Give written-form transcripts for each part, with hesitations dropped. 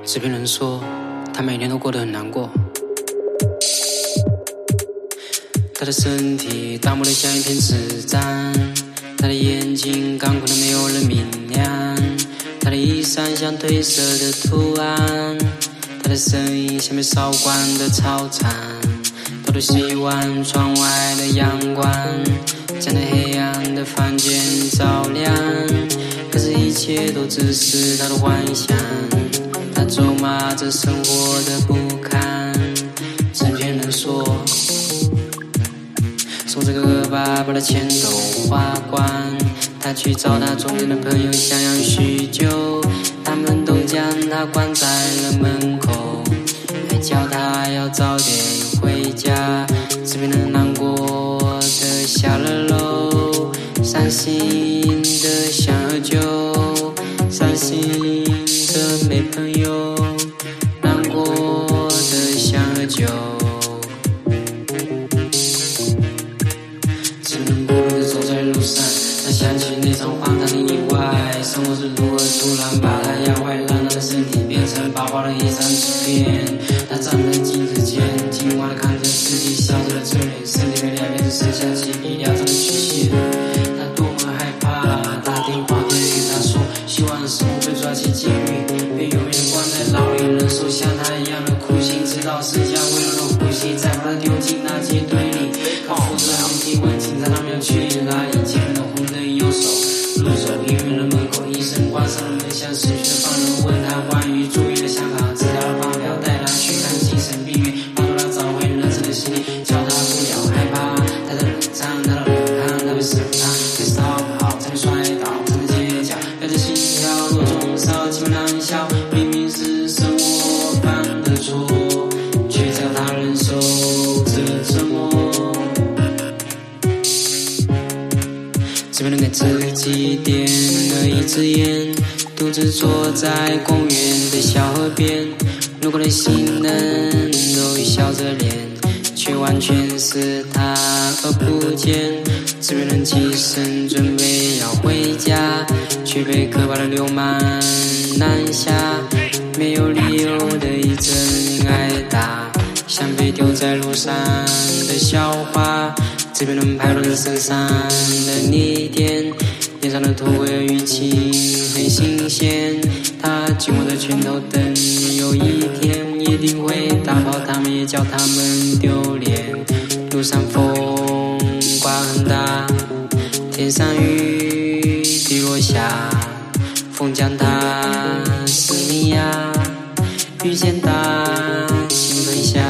制片人说，他每天都过得很难过。他的身体大漠得像一片纸张，他的眼睛干枯得没有人明亮，他的衣衫像褪色的图案，他的声音像被烧光的操场。他都希望窗外的阳光将那黑暗的房间照亮，可是一切都只是他的幻想。他咒骂着生活的不堪，制片人说，从这个恶霸把他钱都花光。他去找他中间的朋友想要叙旧，他们都将他关在了门口，还叫他要早点回家。制片人难过的下了楼，伤心的想喝酒，伤心的没朋友，难过的想喝酒。只能孤独地走在路上，他想起那场荒唐的意外，生活是如何突然把他压坏，让他的身体变成薄薄的一张纸片。他站在镜子前，惊慌地看着自己笑着的侧脸，身体的两边只剩下几笔潦草的曲线。他多么害怕，打电话给他说，希望生活被抓进监狱，被永远关在牢里，忍受像他一样的苦刑，直到剩下微弱的呼吸，再把他丢进那街堆里。他扶着楼梯问警察他们要去哪里，前面的红灯右手，入手医院的门口，医生关上了门，向死去的犯人问他关于住院的想法，治疗的方法，带他去看精神病院，帮助他找回人生的心力，叫他不要害怕，他的冷战，他的冷汗，他会审判，开始逃跑，才会摔倒，站在街角，带着心跳落中烧，气氛难消，明明是生活犯的错，却叫他忍受这折磨。制片人给自己点了一支烟，独自坐在公园的小河边，路过的行人都笑着脸，却完全是他而不见。制片人起身准备要回家，却被可怕的流氓拦下，没有理由的一阵挨打，像被丢在路上的小花。制片人拍落在身上的泥点，脸上的头盔和语气很新鲜。他紧握着拳头，等有一天一定会打爆他们，也叫他们丢脸。路上风刮很大，天上雨滴落下，风将他撕迷呀，雨见他心分下。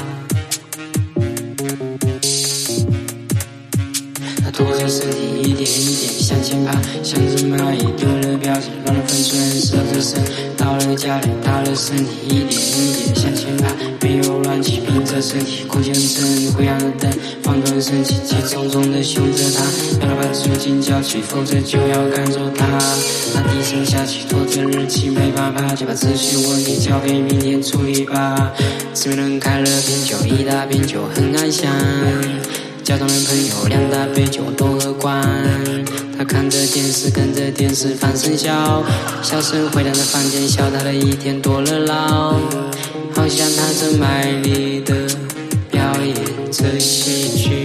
拖着身体一点一点向前爬，像只蚂蚁丢了表情，乱了分寸，蛇着身到了家里，他的身体一点一点向前爬，没有乱起，凭着身体空间正灰暗的灯，放断身体，急匆匆地凶着他，让他把酒精浇起，否则就要赶走他。他低声下气，拖着日记没办法，就把这些问题交给明天处理吧。制片人开了瓶酒，一大瓶酒很安详，交通的朋友两大杯酒都喝光，他看着电视，跟着电视放声笑，笑声回荡在房间，笑他的一天多了老，好像他正卖力的表演着戏剧。